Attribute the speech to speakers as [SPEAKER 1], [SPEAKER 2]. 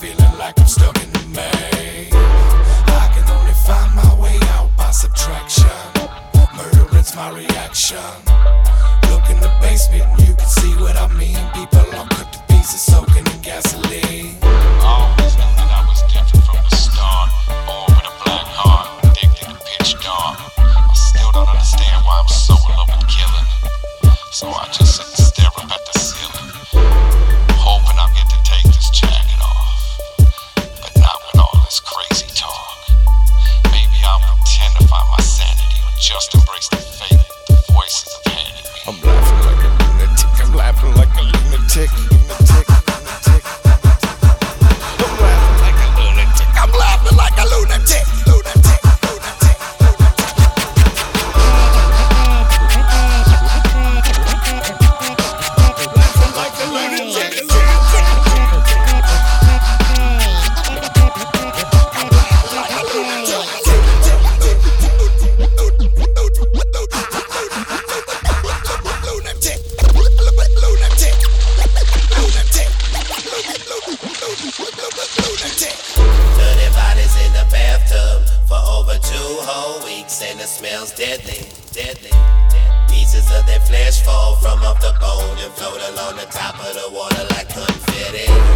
[SPEAKER 1] feeling like I'm stuck in the maze. I can only find my way out by subtraction. Murdering's my reaction. Look in the basement and you can see what I mean. People all cut to pieces, soaking in gasoline.
[SPEAKER 2] Always knew that I was different from the start. Born with a black heart, addicted to pitch dark. I still don't understand why I'm so in love with killing. So I just sit and stare up at the ceiling, hoping I'll get to take this jacket off. But not with all this crazy talk. Maybe I'll pretend to find my sanity, or just embrace the fate the voices have handed me.
[SPEAKER 1] I'm laughing like a lunatic. I'm laughing like a lunatic. I'm laughing like a lunatic. I'm laughing like a lunatic.
[SPEAKER 3] And it smells deadly, deadly. Pieces of their flesh fall from off the bone and float along the top of the water like confetti.